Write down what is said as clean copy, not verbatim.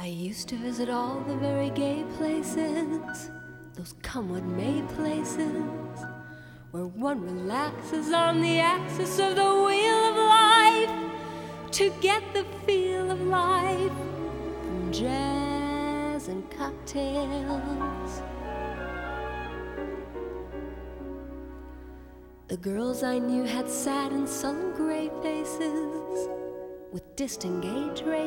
I used to visit all the very gay places, those come what may places, where one relaxes on the axis of the wheel of life to get the feel of life from jazz and cocktails. The girls I knew had sad and sullen gray faces with disengaged